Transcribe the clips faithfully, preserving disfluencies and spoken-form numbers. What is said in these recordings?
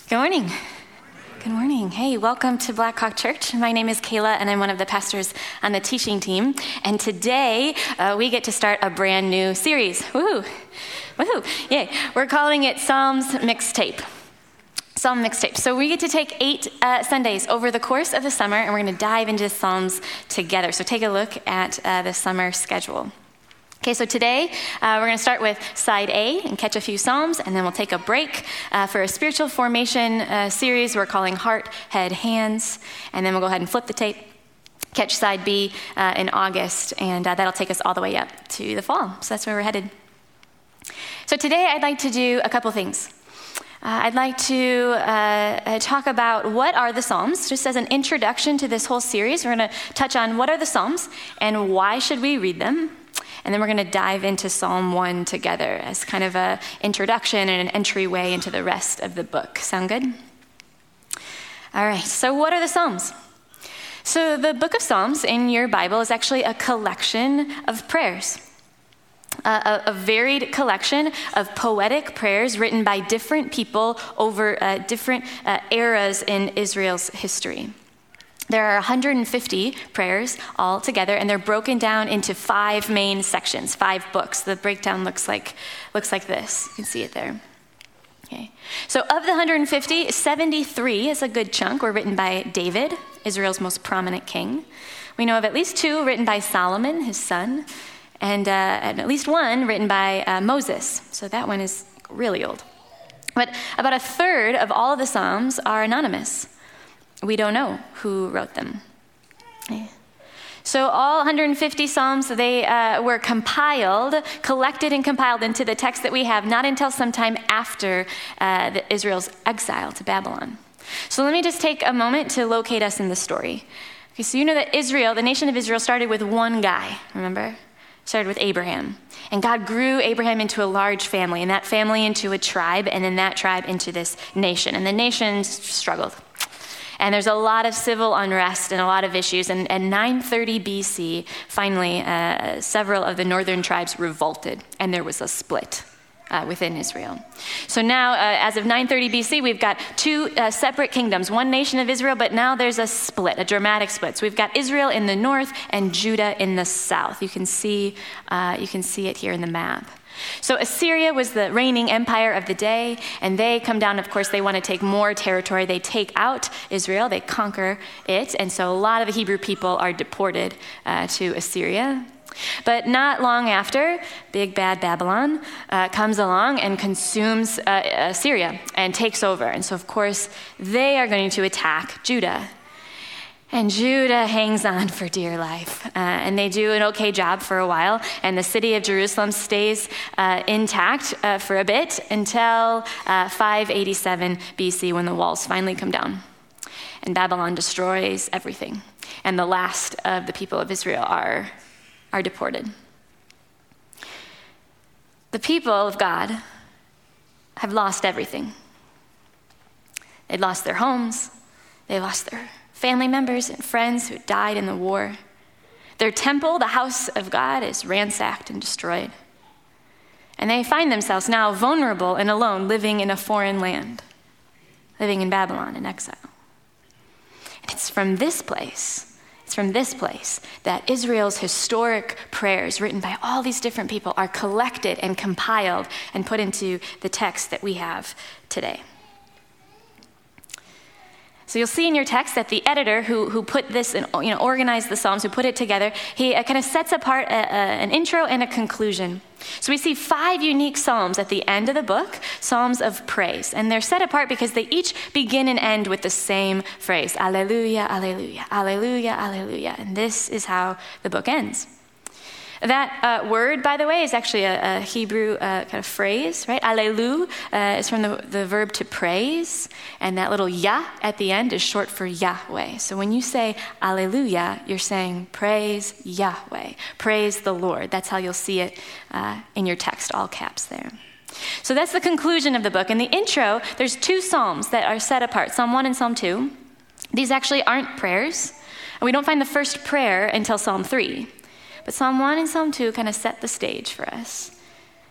Good morning. Good morning. Hey, welcome to Blackhawk Church. My name is Kayla, and I'm one of the pastors on the teaching team. And today, uh, we get to start a brand new series. Woohoo! Woohoo! Yay! We're calling it Psalms Mixtape. Psalm Mixtape. So we get to take eight uh, Sundays over the course of the summer, and we're going to dive into Psalms together. So take a look at uh, the summer schedule. Okay, so today uh, we're going to start with side A and catch a few Psalms, and then we'll take a break uh, for a spiritual formation uh, series we're calling Heart, Head, Hands, and then we'll go ahead and flip the tape, catch side B uh, in August, and uh, that'll take us all the way up to the fall. So that's where we're headed. So today I'd like to do a couple things. Uh, I'd like to uh, talk about what are the Psalms, just as an introduction to this whole series. We're going to touch on what are the Psalms and why should we read them. And then we're going to dive into Psalm one together as kind of an introduction and an entryway into the rest of the book. Sound good? All right, so what are the Psalms? So the book of Psalms in your Bible is actually a collection of prayers, a, a varied collection of poetic prayers written by different people over uh, different uh, eras in Israel's history. There are one hundred fifty prayers all together, and they're broken down into five main sections, five books. The breakdown looks like looks like this. You can see it there. Okay. So of the one hundred fifty, seventy-three is a good chunk were written by David, Israel's most prominent king. We know of at least two written by Solomon, his son, and, uh, and at least one written by uh, Moses. So that one is really old. But about a third of all of the Psalms are anonymous. We don't know who wrote them. So all one hundred fifty Psalms, they uh, were compiled, collected and compiled into the text that we have, not until sometime after uh, the Israel's exile to Babylon. So let me just take a moment to locate us in the story. Okay, so you know that Israel, the nation of Israel, started with one guy, remember? Started with Abraham. And God grew Abraham into a large family, and that family into a tribe, and then that tribe into this nation. And the nation struggled. And there's a lot of civil unrest and a lot of issues. And at nine thirty B C, finally, uh, several of the northern tribes revolted, and there was a split uh, within Israel. So now, uh, as of nine thirty B C, we've got two uh, separate kingdoms, one nation of Israel, but now there's a split, a dramatic split. So we've got Israel in the north and Judah in the south. You can see, uh, you can see it here in the map. So Assyria was the reigning empire of the day, and they come down, of course, they want to take more territory. They take out Israel, they conquer it, and so a lot of the Hebrew people are deported uh, to Assyria. But not long after, big bad Babylon uh, comes along and consumes uh, Assyria and takes over. And so, of course, they are going to attack Judah. And Judah hangs on for dear life, uh, and they do an okay job for a while, and the city of Jerusalem stays uh, intact uh, for a bit until uh, five eighty-seven B C when the walls finally come down, and Babylon destroys everything, and the last of the people of Israel are, are deported. The people of God have lost everything. They lost their homes, they lost their family members and friends who died in the war. Their temple, the house of God, is ransacked and destroyed. And they find themselves now vulnerable and alone, living in a foreign land, living in Babylon in exile. And it's from this place, it's from this place that Israel's historic prayers written by all these different people are collected and compiled and put into the text that we have today. So you'll see in your text that the editor who who put this, in, you know, organized the Psalms, who put it together, he uh, kind of sets apart a, a, an intro and a conclusion. So we see five unique Psalms at the end of the book, Psalms of praise. And they're set apart because they each begin and end with the same phrase, Alleluia, Alleluia, Alleluia, Alleluia. And this is how the book ends. That uh, word, by the way, is actually a, a Hebrew uh, kind of phrase, right? Allelu uh, is from the, the verb to praise, and that little Yah at the end is short for Yahweh. So when you say Alleluia, you're saying praise Yahweh, praise the Lord. That's how you'll see it uh, in your text, all caps there. So that's the conclusion of the book. In the intro, there's two Psalms that are set apart, Psalm one and Psalm two. These actually aren't prayers. And we don't find the first prayer until Psalm three. But Psalm one and Psalm two kind of set the stage for us.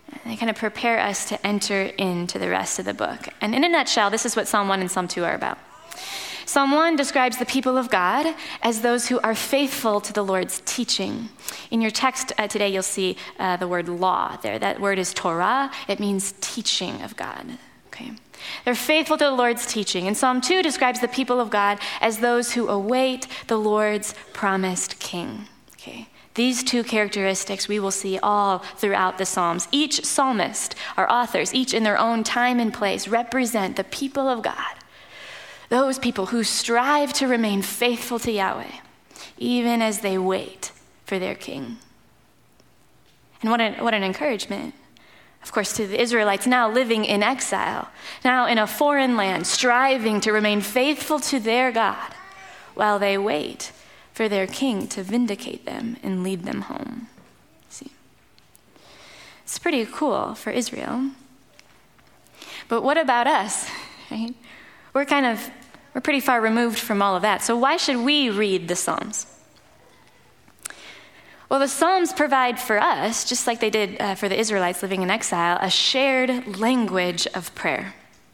They kind of prepare us to enter into the rest of the book. And in a nutshell, this is what Psalm one and Psalm two are about. Psalm one describes the people of God as those who are faithful to the Lord's teaching. In your text uh, today, you'll see uh, the word law there. That word is Torah. It means teaching of God. Okay. They're faithful to the Lord's teaching. And Psalm two describes the people of God as those who await the Lord's promised king. Okay. These two characteristics we will see all throughout the Psalms. Each psalmist, our authors, each in their own time and place, represent the people of God. Those people who strive to remain faithful to Yahweh, even as they wait for their king. And what an, what an encouragement, of course, to the Israelites now living in exile, now in a foreign land, striving to remain faithful to their God while they wait for their king to vindicate them and lead them home. See, it's pretty cool for Israel. But what about us, right? We're kind of, we're pretty far removed from all of that. So why should we read the Psalms? Well, the Psalms provide for us, just like they did uh, for the Israelites living in exile, a shared language of prayer.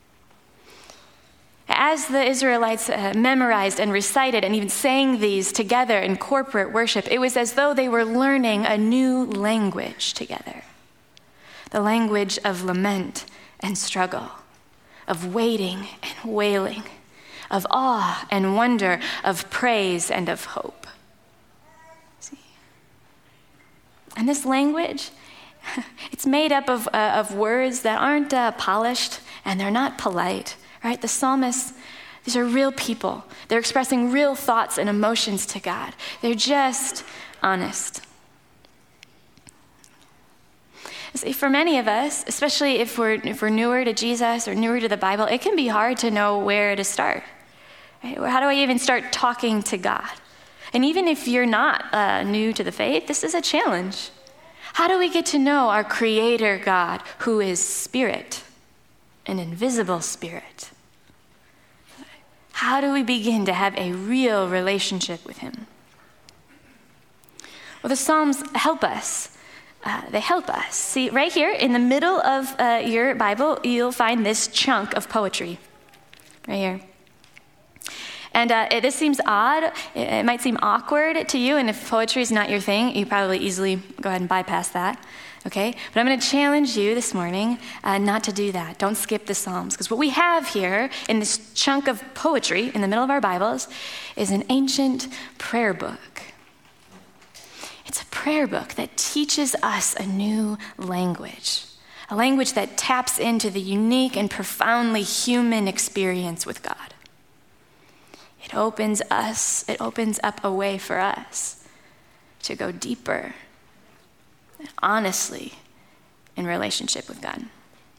As the Israelites uh, memorized and recited and even sang these together in corporate worship, it was as though they were learning a new language together. The language of lament and struggle, of waiting and wailing, of awe and wonder, of praise and of hope. See? And this language, it's made up of, uh, of words that aren't uh, polished and they're not polite, right? The psalmists, these are real people. They're expressing real thoughts and emotions to God. They're just honest. See, for many of us, especially if we're if we're newer to Jesus or newer to the Bible, it can be hard to know where to start. Right? How do I even start talking to God? And even if you're not uh, new to the faith, this is a challenge. How do we get to know our Creator God, who is Spirit, an invisible Spirit? How do we begin to have a real relationship with Him? Well, the Psalms help us. Uh, they help us. See, right here in the middle of uh, your Bible, you'll find this chunk of poetry. Right here. And uh, it, this seems odd. It, it might seem awkward to you, and if poetry is not your thing, you probably easily go ahead and bypass that. Okay? But I'm going to challenge you this morning uh, not to do that. Don't skip the Psalms. Because what we have here in this chunk of poetry in the middle of our Bibles is an ancient prayer book. It's a prayer book that teaches us a new language, a language that taps into the unique and profoundly human experience with God. It opens us, it opens up a way for us to go deeper, honestly, in relationship with God.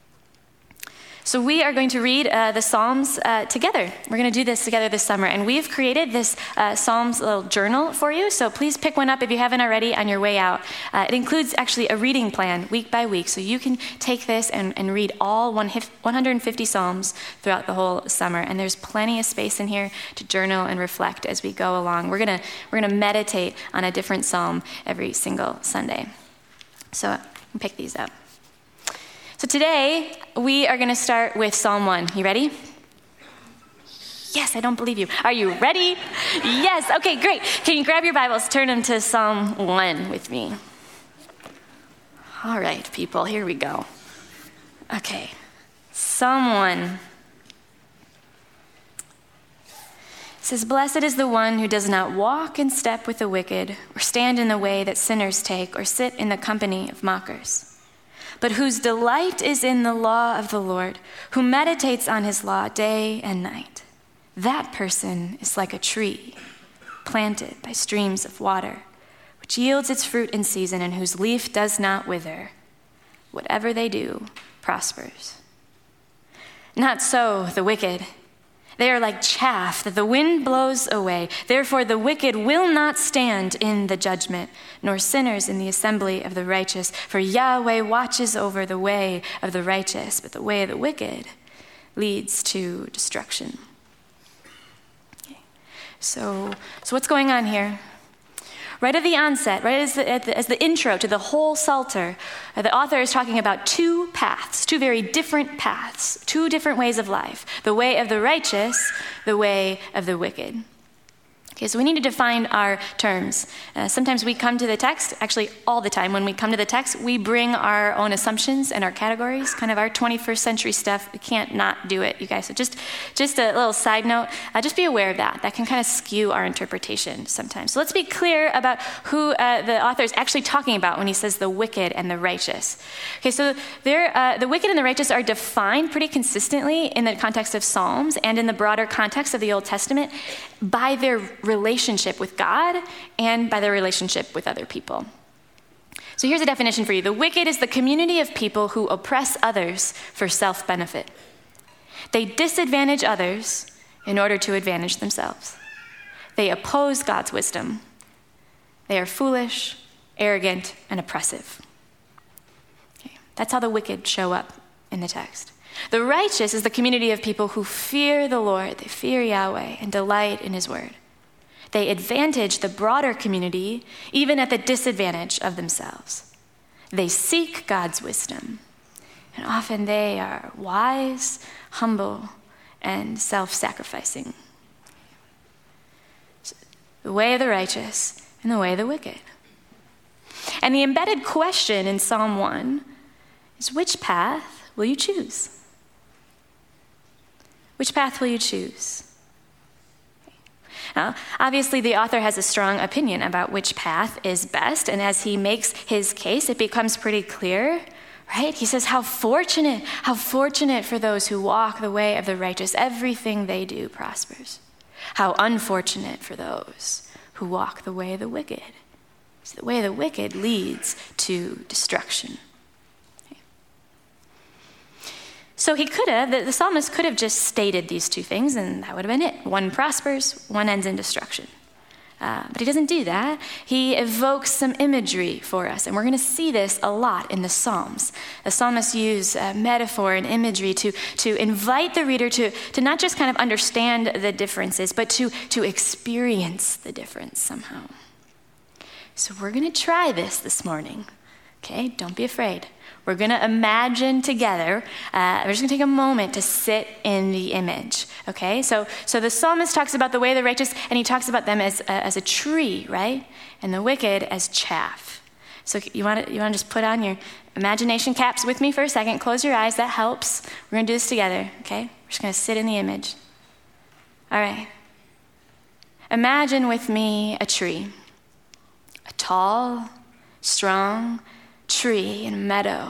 So we are going to read uh, the Psalms uh, together. We're going to do this together this summer. And we've created this uh, Psalms little journal for you. So please pick one up if you haven't already on your way out. Uh, it includes actually a reading plan week by week. So you can take this and, and read all one hundred fifty Psalms throughout the whole summer. And there's plenty of space in here to journal and reflect as we go along. We're going to we're going to meditate on a different Psalm every single Sunday. So you can pick these up. So today, we are going to start with Psalm one. You ready? Yes, I don't believe you. Are you ready? Yes. Okay, great. Can you grab your Bibles, turn them to Psalm one with me? All right, people, here we go. Okay, Psalm one. It says, "Blessed is the one who does not walk in step with the wicked, or stand in the way that sinners take, or sit in the company of mockers, but whose delight is in the law of the Lord, who meditates on his law day and night. That person is like a tree planted by streams of water, which yields its fruit in season and whose leaf does not wither. Whatever they do prospers. Not so the wicked. They are like chaff that the wind blows away. Therefore the wicked will not stand in the judgment, nor sinners in the assembly of the righteous. For Yahweh watches over the way of the righteous, but the way of the wicked leads to destruction." Okay. So, so what's going on here? Right at the onset, right as the, at the, as the intro to the whole Psalter, uh, the author is talking about two paths, two very different paths, two different ways of life, the way of the righteous, the way of the wicked. Okay, so we need to define our terms. Uh, sometimes we come to the text, actually all the time when we come to the text, we bring our own assumptions and our categories, kind of our twenty-first century stuff. We can't not do it, you guys. So just, just a little side note, uh, just be aware of that. That can kind of skew our interpretation sometimes. So let's be clear about who uh, the author is actually talking about when he says the wicked and the righteous. Okay, so there, uh, the wicked and the righteous are defined pretty consistently in the context of Psalms and in the broader context of the Old Testament by their relationship with God and by their relationship with other people. So here's a definition for you. The wicked is the community of people who oppress others for self-benefit. They disadvantage others in order to advantage themselves. They oppose God's wisdom. They are foolish, arrogant, and oppressive. Okay. That's how the wicked show up in the text. The righteous is the community of people who fear the Lord, they fear Yahweh, and delight in his word. They advantage the broader community, even at the disadvantage of themselves. They seek God's wisdom, and often they are wise, humble, and self-sacrificing. The way of the righteous and the way of the wicked. And the embedded question in Psalm one is, which path will you choose? Which path will you choose? Now, obviously, the author has a strong opinion about which path is best, and as he makes his case, it becomes pretty clear, right? He says, how fortunate, how fortunate for those who walk the way of the righteous. Everything they do prospers. How unfortunate for those who walk the way of the wicked. So the way of the wicked leads to destruction. So he could have, the, the psalmist could have just stated these two things, and that would have been it. One prospers, one ends in destruction. Uh, but he doesn't do that. He evokes some imagery for us, and we're going to see this a lot in the Psalms. The psalmists use uh, metaphor and imagery to, to invite the reader to, to not just kind of understand the differences, but to, to experience the difference somehow. So we're going to try this this morning. Okay, don't be afraid. We're going to imagine together. Uh, we're just going to take a moment to sit in the image. Okay, so so the psalmist talks about the way of the righteous, and he talks about them as uh, as a tree, right, and the wicked as chaff. So you want to you want to just put on your imagination caps with me for a second. Close your eyes. That helps. We're going to do this together. Okay, we're just going to sit in the image. All right. Imagine with me a tree, a tall, strong tree in a meadow.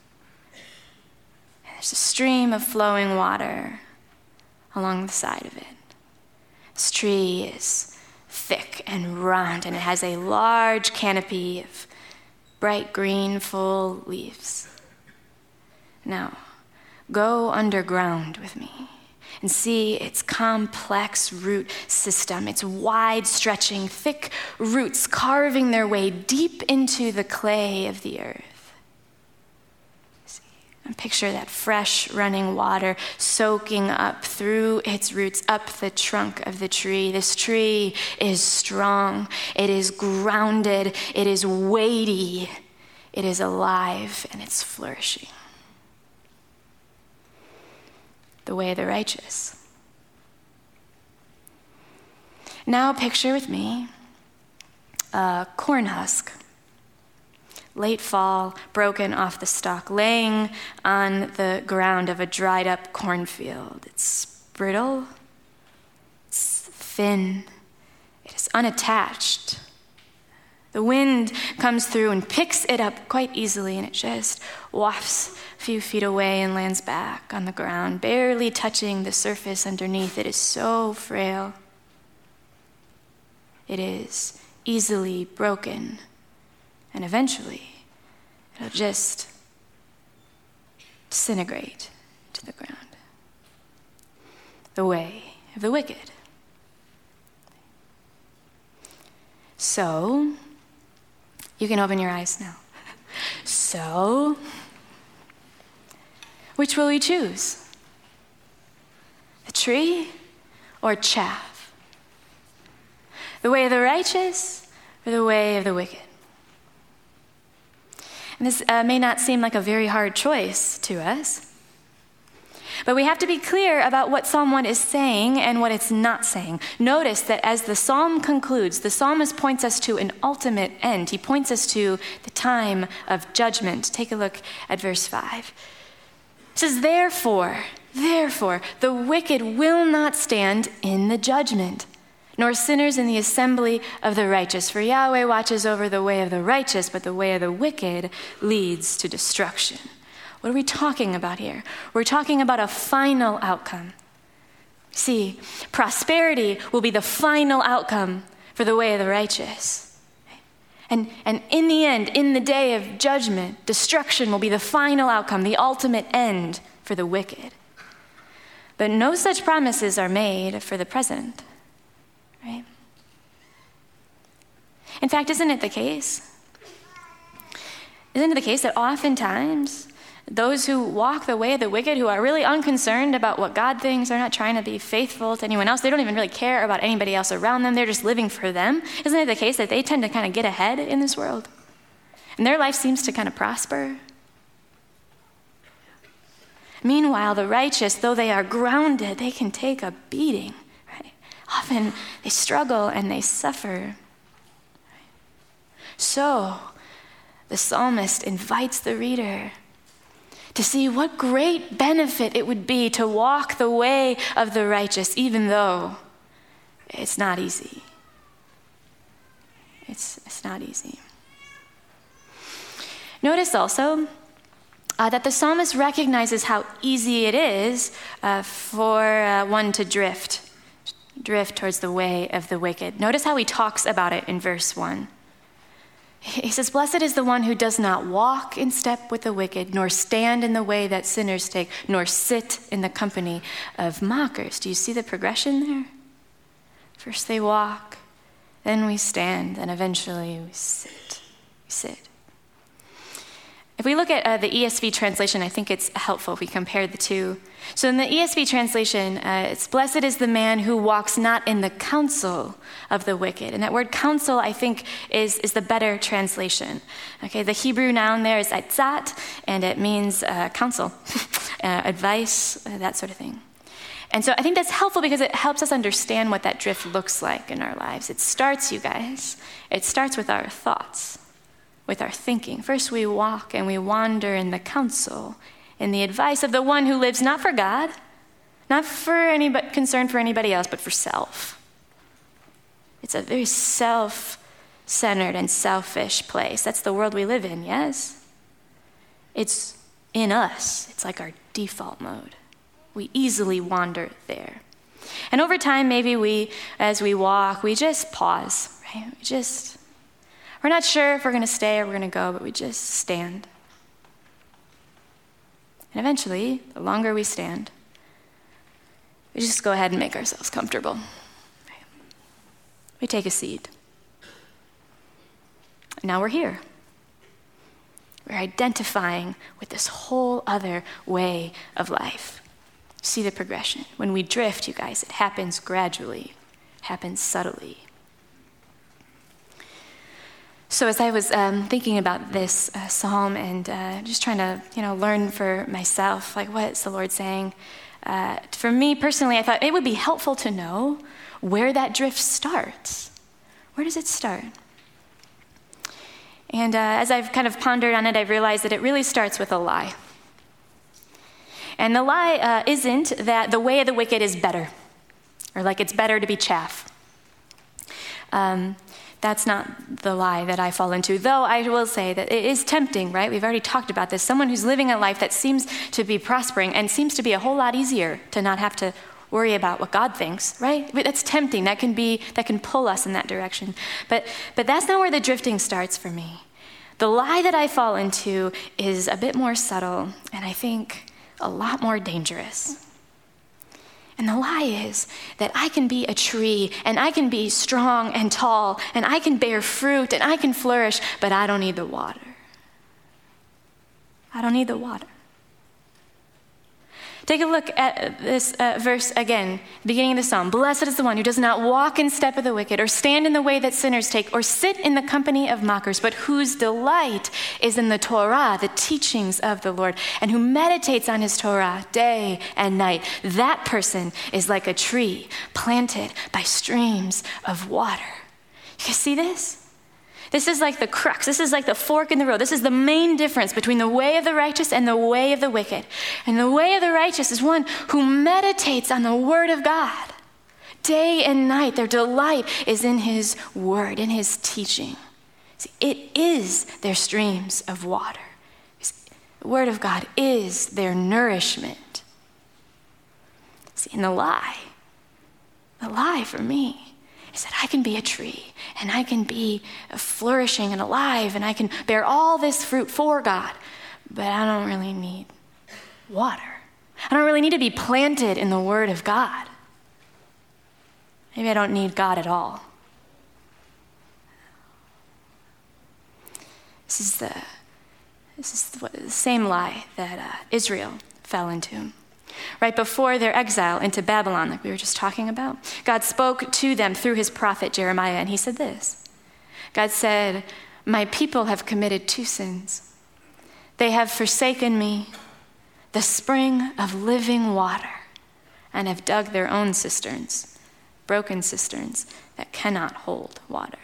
And there's a stream of flowing water along the side of it. This tree is thick and round, and it has a large canopy of bright green, full leaves. Now, go underground with me and see its complex root system, its wide-stretching, thick roots carving their way deep into the clay of the earth. See, and picture that fresh running water soaking up through its roots, up the trunk of the tree. This tree is strong, it is grounded, it is weighty, it is alive, and it's flourishing. The way of the righteous. Now picture with me a corn husk, late fall, broken off the stalk, laying on the ground of a dried up cornfield. It's brittle, it's thin, it is unattached. The wind comes through and picks it up quite easily, and it just wafts a few feet away and lands back on the ground, barely touching the surface underneath. It is so frail. It is easily broken, and eventually it'll just disintegrate to the ground. The way of the wicked. So, you can open your eyes now. So, which will we choose? The tree or chaff? The way of the righteous for the way of the wicked. And this uh, may not seem like a very hard choice to us, but we have to be clear about what Psalm one is saying and what it's not saying. Notice that as the psalm concludes, the psalmist points us to an ultimate end. He points us to the time of judgment. Take a look at verse five. It says, therefore, therefore, the wicked will not stand in the judgment, nor sinners in the assembly of the righteous. For Yahweh watches over the way of the righteous, but the way of the wicked leads to destruction. What are we talking about here? We're talking about a final outcome. See, prosperity will be the final outcome for the way of the righteous. And, and in the end, in the day of judgment, destruction will be the final outcome, the ultimate end for the wicked. But no such promises are made for the present. Right? In fact, isn't it the case? Isn't it the case that oftentimes those who walk the way of the wicked, who are really unconcerned about what God thinks, they're not trying to be faithful to anyone else, they don't even really care about anybody else around them, they're just living for them. Isn't it the case that they tend to kind of get ahead in this world? And their life seems to kind of prosper? Meanwhile, the righteous, though they are grounded, they can take a beating. Often they struggle and they suffer. So the psalmist invites the reader to see what great benefit it would be to walk the way of the righteous, even though it's not easy. It's, it's not easy. Notice also uh, that the psalmist recognizes how easy it is uh, for uh, one to drift. drift towards the way of the wicked. Notice how he talks about it in verse one. He says, blessed is the one who does not walk in step with the wicked, nor stand in the way that sinners take, nor sit in the company of mockers. Do you see the progression there? First they walk, then we stand, and eventually we sit. We sit. If we look at uh, the E S V translation, I think it's helpful if we compare the two. So in the E S V translation, uh, it's blessed is the man who walks not in the counsel of the wicked. And that word counsel, I think, is, is the better translation. Okay, the Hebrew noun there is atzat, and it means uh, counsel, uh, advice, uh, that sort of thing. And so I think that's helpful because it helps us understand what that drift looks like in our lives. It starts, you guys, it starts with our thoughts, with our thinking. First we walk and we wander in the counsel, in the advice of the one who lives not for God, not for anybody, concern for anybody else, but for self. It's a very self-centered and selfish place. That's the world we live in, yes? It's in us. It's like our default mode. We easily wander there. And over time, maybe we, as we walk, we just pause, right? We just, we're not sure if we're going to stay or we're going to go, but we just stand. And eventually, the longer we stand, we just go ahead and make ourselves comfortable. We take a seat. And now we're here. We're identifying with this whole other way of life. See the progression. When we drift, you guys, it happens gradually, it happens subtly. So as I was um, thinking about this uh, psalm and uh, just trying to, you know, learn for myself, like what's the Lord saying? Uh, for me personally, I thought it would be helpful to know where that drift starts. Where does it start? And uh, as I've kind of pondered on it, I've realized that it really starts with a lie. And the lie uh, isn't that the way of the wicked is better, or like it's better to be chaff. Um, that's not the lie that I fall into, though I will say that it is tempting, right? We've already talked about this. Someone who's living a life that seems to be prospering and seems to be a whole lot easier to not have to worry about what God thinks, right? But that's tempting. That can be, that can pull us in that direction. But, but that's not where the drifting starts for me. The lie that I fall into is a bit more subtle, and I think a lot more dangerous. And the lie is that I can be a tree, and I can be strong and tall, and I can bear fruit, and I can flourish, but I don't need the water. I don't need the water. Take a look at this uh, verse again, beginning of the psalm. Blessed is the one who does not walk in step of the wicked, or stand in the way that sinners take, or sit in the company of mockers, but whose delight is in the Torah, the teachings of the Lord, and who meditates on his Torah day and night. That person is like a tree planted by streams of water. You guys see this? This is like the crux. This is like the fork in the road. This is the main difference between the way of the righteous and the way of the wicked. And the way of the righteous is one who meditates on the word of God. Day and night, their delight is in his word, in his teaching. See, it is their streams of water. The word of God is their nourishment. See, and the lie, the lie for me, is that I can be a tree and I can be flourishing and alive and I can bear all this fruit for God, but I don't really need water. I don't really need to be planted in the Word of God. Maybe I don't need God at all. This is the, this is the, the same lie that uh, Israel fell into. Right before their exile into Babylon, like we were just talking about, God spoke to them through his prophet Jeremiah, and he said this. God said, my people have committed two sins. They have forsaken me, the spring of living water, and have dug their own cisterns, broken cisterns that cannot hold water.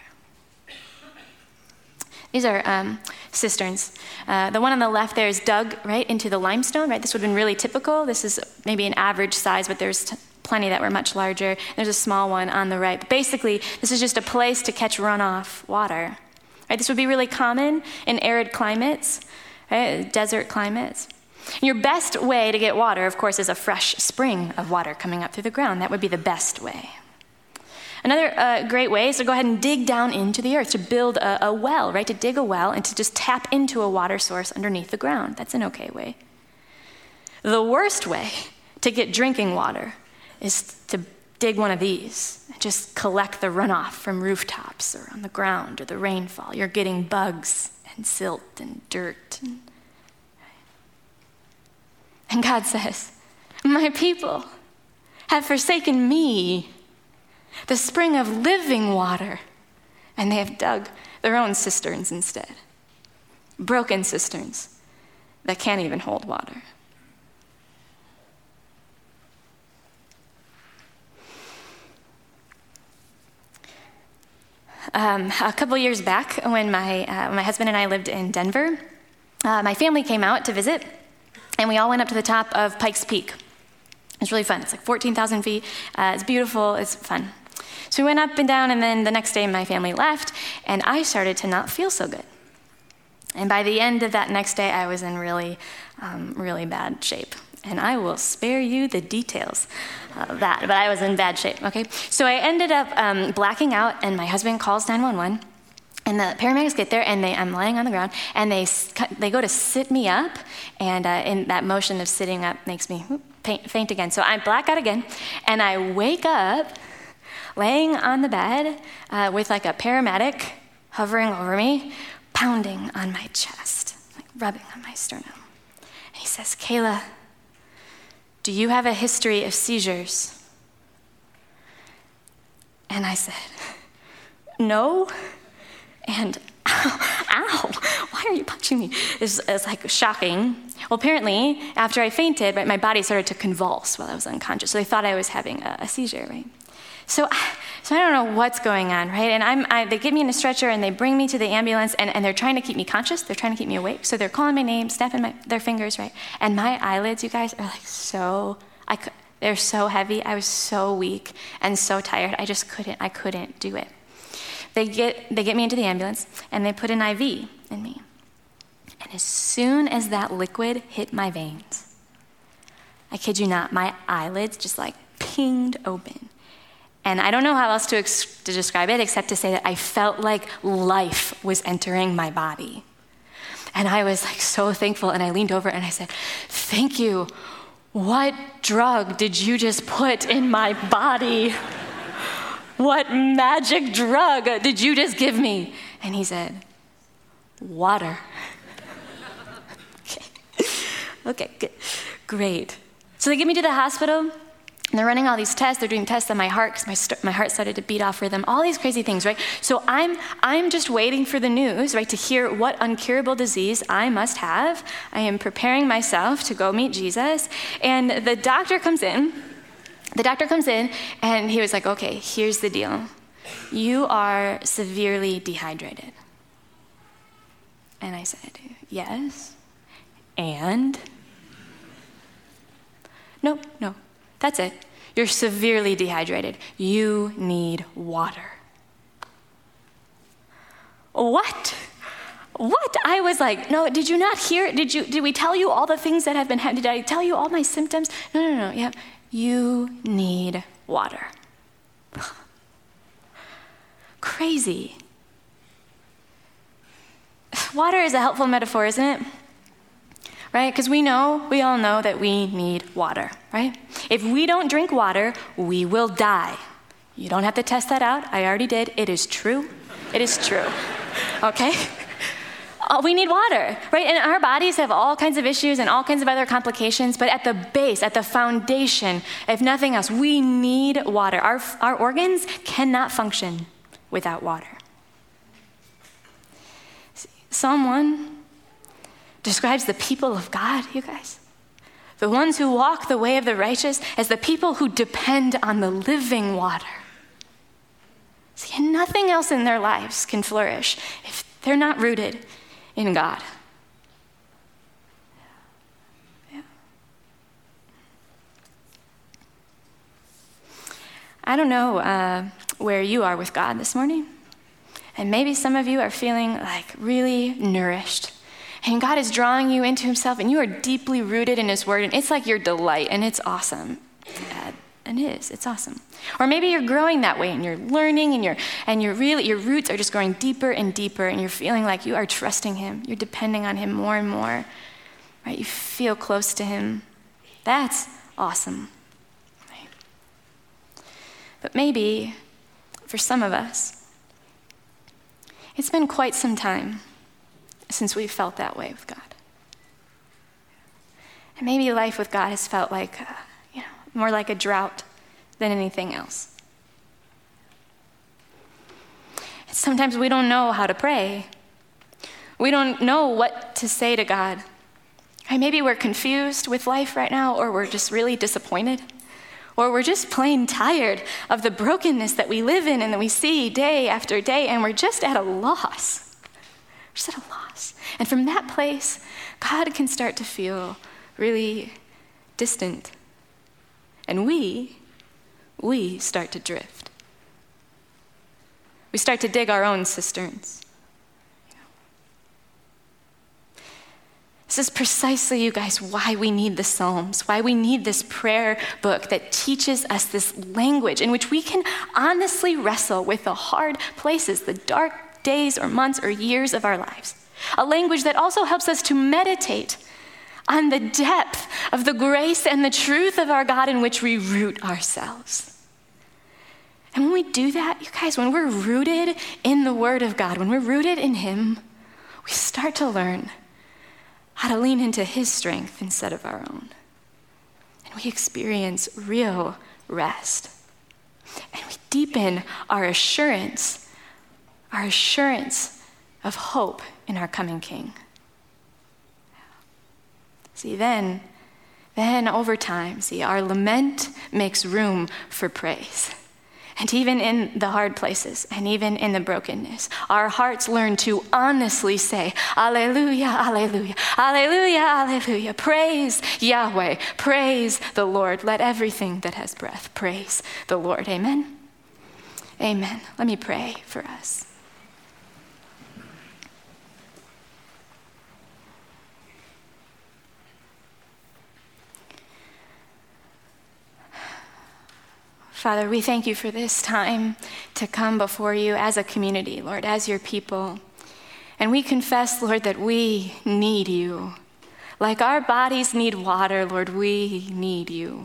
These are um, cisterns. Uh, the one on the left there is dug right into the limestone, right? This would have been really typical. This is maybe an average size, but there's t- plenty that were much larger. There's a small one on the right. But basically, this is just a place to catch runoff water. Right? This would be really common in arid climates, right? Desert climates. Your best way to get water, of course, is a fresh spring of water coming up through the ground. That would be the best way. Another uh, great way is to go ahead and dig down into the earth, to build a, a well, right? To dig a well and to just tap into a water source underneath the ground. That's an okay way. The worst way to get drinking water is to dig one of these and just collect the runoff from rooftops or on the ground or the rainfall. You're getting bugs and silt and dirt. And, and God says, my people have forsaken me, the spring of living water, and they have dug their own cisterns instead. Broken cisterns that can't even hold water. Um, a couple years back, when my uh, my husband and I lived in Denver, uh, my family came out to visit, and we all went up to the top of Pikes Peak. It's really fun. It's like fourteen thousand feet. Uh, it's beautiful. It's fun. So we went up and down, and then the next day my family left, and I started to not feel so good. And by the end of that next day, I was in really, um, really bad shape. And I will spare you the details of that, but I was in bad shape, okay? So I ended up um, blacking out, and my husband calls nine one one, and the paramedics get there, and they, I'm lying on the ground, and they they go to sit me up, and uh, in that motion of sitting up makes me whoop, faint, faint again. So I black out again, and I wake up laying on the bed uh, with like a paramedic hovering over me, pounding on my chest, like rubbing on my sternum. And he says, Kayla, do you have a history of seizures? And I said, no. And ow, ow, why are you punching me? It's, it's like shocking. Well, apparently, after I fainted, right, my body started to convulse while I was unconscious. So they thought I was having a, a seizure, right? So, so I don't know what's going on, right? And I'm, I, they get me in a stretcher and they bring me to the ambulance, and, and they're trying to keep me conscious. They're trying to keep me awake. So they're calling my name, snapping my, their fingers, right? And my eyelids, you guys, are like so, I could, they're so heavy. I was so weak and so tired. I just couldn't, I couldn't do it. They get, they get me into the ambulance and they put an I V in me. And as soon as that liquid hit my veins, I kid you not, my eyelids just like pinged open. And I don't know how else to, ex- to describe it except to say that I felt like life was entering my body. And I was like so thankful, and I leaned over and I said, thank you. What drug did you just put in my body? What magic drug did you just give me? And he said, water. Okay, okay, good. Great. So they get me to the hospital, and they're running all these tests. They're doing tests on my heart because my, st- my heart started to beat off rhythm, all these crazy things, right? So I'm I'm just waiting for the news, right, to hear what uncurable disease I must have. I am preparing myself to go meet Jesus. And the doctor comes in. The doctor comes in, and he was like, okay, here's the deal. You are severely dehydrated. And I said, yes, and? No, no, that's it. You're severely dehydrated. You need water. What? What? I was like, no, did you not hear? Did you? Did we tell you all the things that have been happening? Did I tell you all my symptoms? No, no, no, yeah. You need water. Crazy. Water is a helpful metaphor, isn't it? Right? Because we know, we all know that we need water, right? If we don't drink water, we will die. You don't have to test that out. I already did. It is true. It is true. Okay? Uh, we need water, right? And our bodies have all kinds of issues and all kinds of other complications, but at the base, at the foundation, if nothing else, we need water. Our, our organs cannot function without water. Psalm one describes the people of God, you guys. The ones who walk the way of the righteous as the people who depend on the living water. See, and nothing else in their lives can flourish if they're not rooted in God. Yeah. I don't know uh, where you are with God this morning. And maybe some of you are feeling like really nourished. And God is drawing you into himself, and you are deeply rooted in his word, and it's like your delight, and it's awesome. Yeah, and it is, it's awesome. Or maybe you're growing that way, and you're learning, and you're and you're really your roots are just growing deeper and deeper, and you're feeling like you are trusting him. You're depending on him more and more. Right? You feel close to him. That's awesome. Right? But maybe for some of us, it's been quite some time since we've felt that way with God. And maybe life with God has felt like, uh, you know, more like a drought than anything else. And sometimes we don't know how to pray. We don't know what to say to God. Right? Maybe we're confused with life right now, or we're just really disappointed. Or we're just plain tired of the brokenness that we live in and that we see day after day, and we're just at a loss. We're just at a loss. And from that place, God can start to feel really distant. And we, we start to drift. We start to dig our own cisterns. This is precisely, you guys, why we need the Psalms, why we need this prayer book that teaches us this language in which we can honestly wrestle with the hard places, the dark days or months or years of our lives. A language that also helps us to meditate on the depth of the grace and the truth of our God in which we root ourselves. And when we do that, you guys, when we're rooted in the Word of God, when we're rooted in Him, we start to learn how to lean into his strength instead of our own. And we experience real rest. And we deepen our assurance, our assurance of hope in our coming King. See, then, then over time, see, our lament makes room for praise. And even in the hard places, and even in the brokenness, our hearts learn to honestly say, Alleluia, Alleluia, Alleluia, Alleluia. Praise Yahweh, praise the Lord. Let everything that has breath praise the Lord. Amen? Amen. Let me pray for us. Father, we thank you for this time to come before you as a community, Lord, as your people. And we confess, Lord, that we need you. Like our bodies need water, Lord, we need you.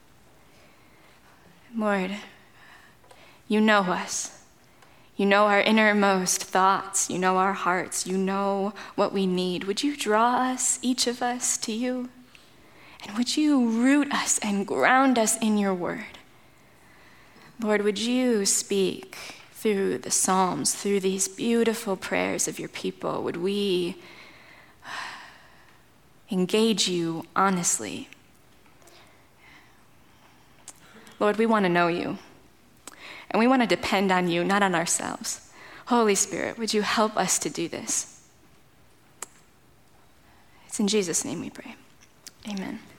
Lord, you know us. You know our innermost thoughts. You know our hearts. You know what we need. Would you draw us, each of us, to you? And would you root us and ground us in your word? Lord, would you speak through the Psalms, through these beautiful prayers of your people? Would we engage you honestly? Lord, we want to know you, and we want to depend on you, not on ourselves. Holy Spirit, would you help us to do this? It's in Jesus' name we pray. Amen.